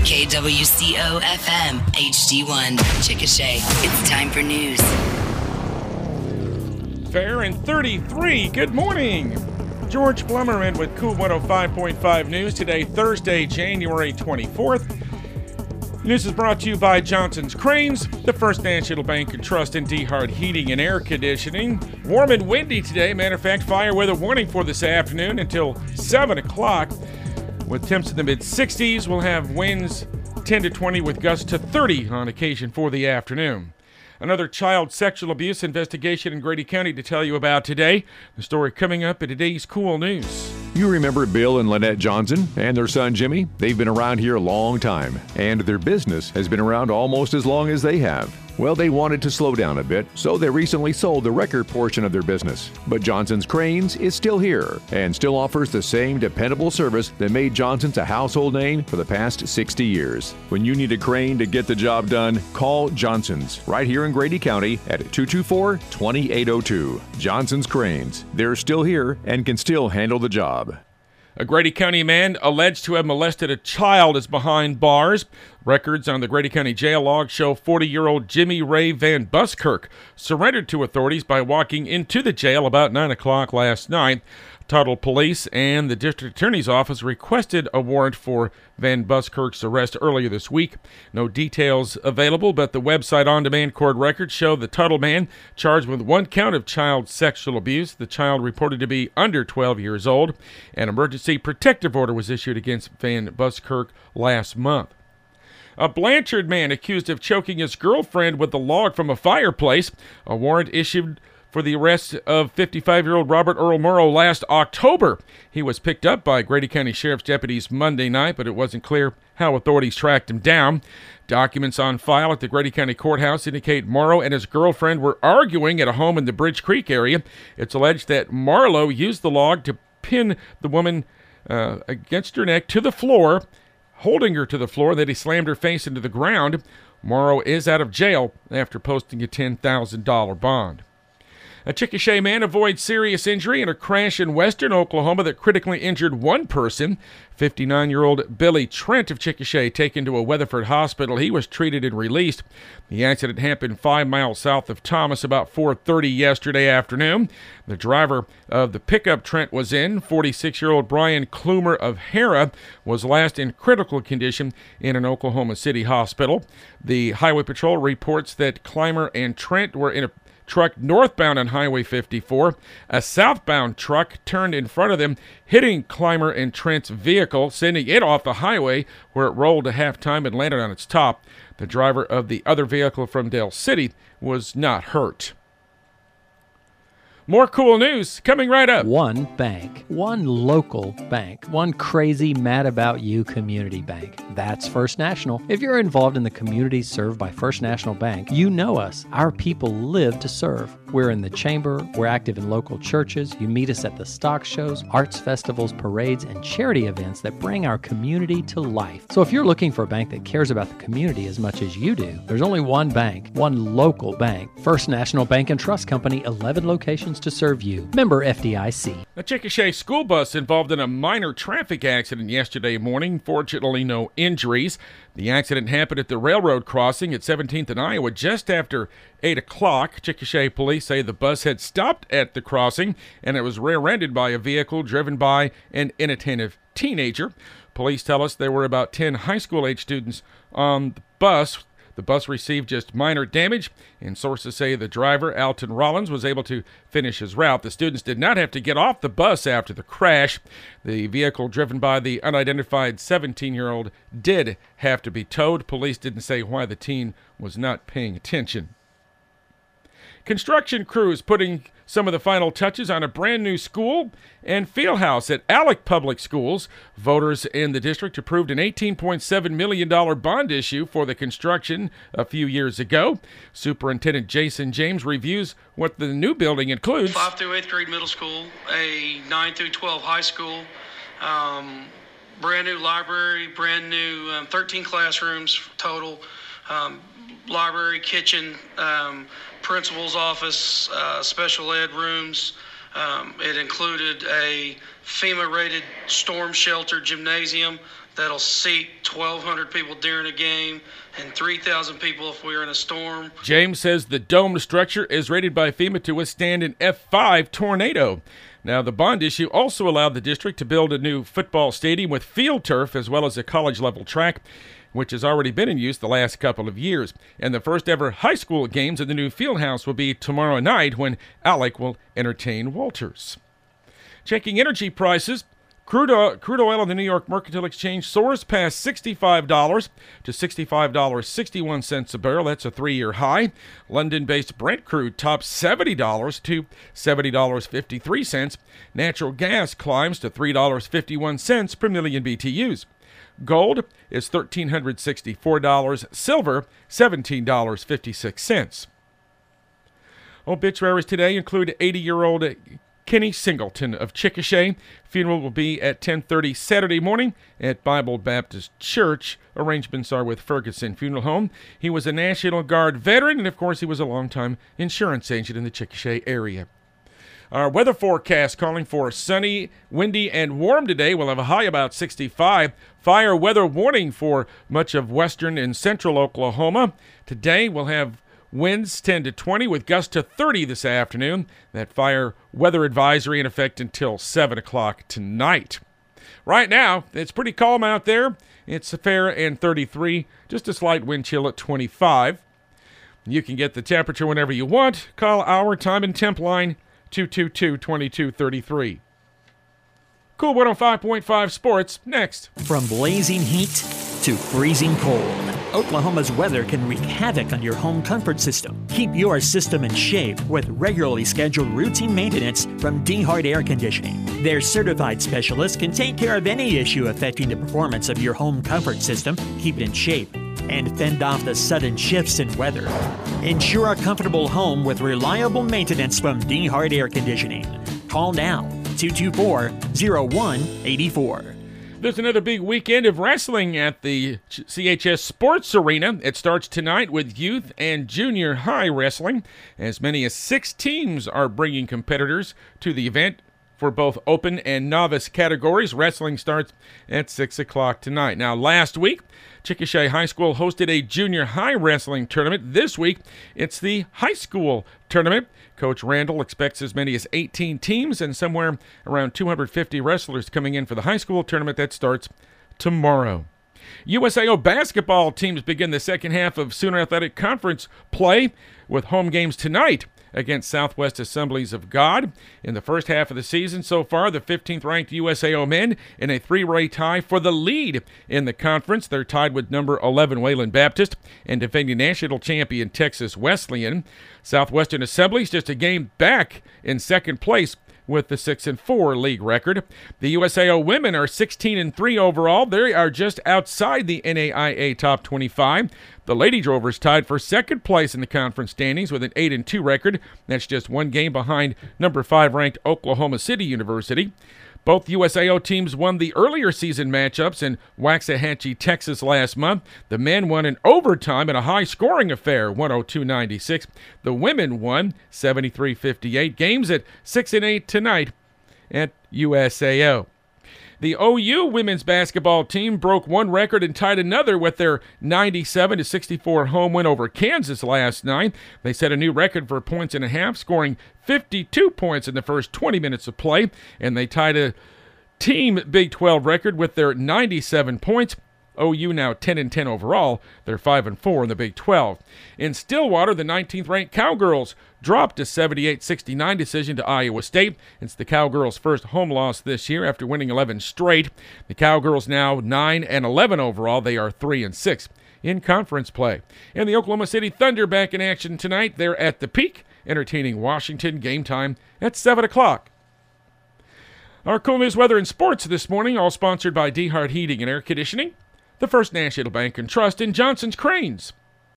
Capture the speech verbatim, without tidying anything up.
K W C O F M, H D one, Chickasha. It's time for news. Fair and thirty-three. Good morning. George Plummerman with Cool one oh five point five News. Today, Thursday, January twenty-fourth. News is brought to you by Johnson's Cranes, the First National Bank and Trust in DeHart Heating and Air Conditioning. Warm and windy today. Matter of fact, fire weather warning for this afternoon until seven o'clock. With temps in the mid-sixties, we'll have winds ten to twenty with gusts to thirty on occasion for the afternoon. Another child sexual abuse investigation in Grady County to tell you about today. The story coming up in today's Cool News. You remember Bill and Lynette Johnson and their son Jimmy? They've been around here a long time, and their business has been around almost as long as they have. Well, they wanted to slow down a bit, so they recently sold the record portion of their business. But Johnson's Cranes is still here and still offers the same dependable service that made Johnson's a household name for the past sixty years. When you need a crane to get the job done, call Johnson's right here in Grady County at two two four, two eight zero two. Johnson's Cranes. They're still here and can still handle the job. A Grady County man alleged to have molested a child is behind bars. Records on the Grady County jail log show forty-year-old Jimmy Ray Van Buskirk surrendered to authorities by walking into the jail about nine o'clock last night. Tuttle Police and the District Attorney's Office requested a warrant for Van Buskirk's arrest earlier this week. No details available, but the website on-demand court records show the Tuttle man charged with one count of child sexual abuse. The child reported to be under twelve years old. An emergency protective order was issued against Van Buskirk last month. A Blanchard man accused of choking his girlfriend with a log from a fireplace. A warrant issued for the arrest of fifty-five-year-old Robert Earl Morrow last October. He was picked up by Grady County Sheriff's deputies Monday night, but it wasn't clear how authorities tracked him down. Documents on file at the Grady County Courthouse indicate Morrow and his girlfriend were arguing at a home in the Bridge Creek area. It's alleged that Marlowe used the log to pin the woman uh, against her neck to the floor, holding her to the floor, that he slammed her face into the ground. Morrow is out of jail after posting a ten thousand dollars bond. A Chickasha man avoids serious injury in a crash in western Oklahoma that critically injured one person. fifty-nine-year-old Billy Trent of Chickasha taken to a Weatherford hospital. He was treated and released. The accident happened five miles south of Thomas about four thirty yesterday afternoon. The driver of the pickup Trent was in, forty-six-year-old Brian Klumer of Hera, was last in critical condition in an Oklahoma City hospital. The Highway Patrol reports that Clymer and Trent were in a truck northbound on Highway fifty-four. A southbound truck turned in front of them, hitting Clymer and Trent's vehicle, sending it off the highway, where it rolled to halftime and landed on its top. The driver of the other vehicle from Dale City was not hurt. More cool news coming right up. One bank, one local bank, one crazy mad about you community bank. That's First National. If you're involved in the communities served by First National Bank, you know us. Our people live to serve. We're in the chamber, we're active in local churches, you meet us at the stock shows, arts festivals, parades, and charity events that bring our community to life. So if you're looking for a bank that cares about the community as much as you do, there's only one bank, one local bank. First National Bank and Trust Company, eleven locations to serve you. Member F D I C. A Chickasha school bus involved in a minor traffic accident yesterday morning. Fortunately, no injuries. The accident happened at the railroad crossing at seventeenth and Iowa just after eight o'clock. Chickasha police say the bus had stopped at the crossing and it was rear-ended by a vehicle driven by an inattentive teenager. Police tell us there were about ten high school-age students on the bus. The bus received just minor damage, and sources say the driver, Alton Rollins, was able to finish his route. The students did not have to get off the bus after the crash. The vehicle driven by the unidentified seventeen-year-old did have to be towed. Police didn't say why the teen was not paying attention. Construction crews putting some of the final touches on a brand new school and field house at Alex Public Schools. Voters in the district approved an eighteen point seven million dollars bond issue for the construction a few years ago. Superintendent Jason James reviews what the new building includes. five through eighth grade middle school, a nine through twelve high school, um, brand new library, brand new um, thirteen classrooms total, um, library, kitchen, um, principal's office, uh, special ed rooms. Um, it included a FEMA-rated storm shelter gymnasium that'll seat twelve hundred people during a game and three thousand people if we're in a storm. James says the domed structure is rated by FEMA to withstand an F five tornado. Now, the bond issue also allowed the district to build a new football stadium with field turf as well as a college-level track, which has already been in use the last couple of years. And the first ever high school games in the new field house will be tomorrow night when Alec will entertain Walters. Checking energy prices. Crude oil, crude oil on the New York Mercantile Exchange soars past sixty-five dollars to sixty-five dollars and sixty-one cents a barrel. That's a three-year high. London-based Brent crude tops seventy dollars to seventy dollars and fifty-three cents. Natural gas climbs to three dollars and fifty-one cents per million B T Us. Gold is one thousand three hundred sixty-four dollars. Silver, seventeen dollars and fifty-six cents. Obituaries today include eighty-year-old Kenny Singleton of Chickasha. Funeral will be at ten thirty Saturday morning at Bible Baptist Church. Arrangements are with Ferguson Funeral Home. He was a National Guard veteran, and of course he was a longtime insurance agent in the Chickasha area. Our weather forecast calling for sunny, windy, and warm today. We'll have a high about sixty-five. Fire weather warning for much of western and central Oklahoma. Today we'll have winds ten to twenty with gusts to thirty this afternoon. That fire weather advisory in effect until seven o'clock tonight. Right now, it's pretty calm out there. It's fair and thirty-three, just a slight wind chill at twenty-five. You can get the temperature whenever you want. Call our time and temp line two two two, two two three three. Cool one oh five point five Sports next. From blazing heat to freezing cold, Oklahoma's weather can wreak havoc on your home comfort system. Keep your system in shape with regularly scheduled routine maintenance from DeHart Air Conditioning. Their certified specialists can take care of any issue affecting the performance of your home comfort system, keep it in shape, and fend off the sudden shifts in weather. Ensure a comfortable home with reliable maintenance from DeHart Air Conditioning. Call now, two two four, oh one eight four. There's another big weekend of wrestling at the C H S Sports Arena. It starts tonight with youth and junior high wrestling. As many as six teams are bringing competitors to the event for both open and novice categories. Wrestling starts at six o'clock tonight. Now, last week, Chickasha High School hosted a junior high wrestling tournament. This week, it's the high school tournament. Coach Randall expects as many as eighteen teams and somewhere around two hundred fifty wrestlers coming in for the high school tournament that starts tomorrow. U S A O basketball teams begin the second half of Sooner Athletic Conference play with home games tonight against Southwest Assemblies of God. In the first half of the season so far, the fifteenth-ranked U S A O men in a three-way tie for the lead in the conference. They're tied with number eleven Wayland Baptist and defending national champion Texas Wesleyan. Southwestern Assemblies just a game back in second place with the six and four league record. The U S A O women are sixteen and three overall. They are just outside the N A I A top twenty-five. The Lady Drovers tied for second place in the conference standings with an eight and two record. That's just one game behind number five ranked Oklahoma City University. Both U S A O teams won the earlier season matchups in Waxahachie, Texas last month. The men won in overtime in a high-scoring affair, one oh two ninety-six. The women won seventy-three fifty-eight. Games at six and eight tonight at U S A O. The O U women's basketball team broke one record and tied another with their ninety-seven to sixty-four home win over Kansas last night. They set a new record for points and a half, scoring fifty-two points in the first twenty minutes of play, and they tied a team Big twelve record with their ninety-seven points. O U now ten and ten overall. They're five and four in the Big twelve. In Stillwater, the nineteenth-ranked Cowgirls dropped a seventy-eight sixty-nine decision to Iowa State. It's the Cowgirls' first home loss this year after winning eleven straight. The Cowgirls now nine and eleven overall. They are three and six in conference play. And the Oklahoma City Thunder back in action tonight. They're at the Peak, entertaining Washington. Game time at seven o'clock. Our cool news, weather, and sports this morning, all sponsored by DeHart Heating and Air Conditioning, the First National Bank and Trust, and Johnson's Cranes.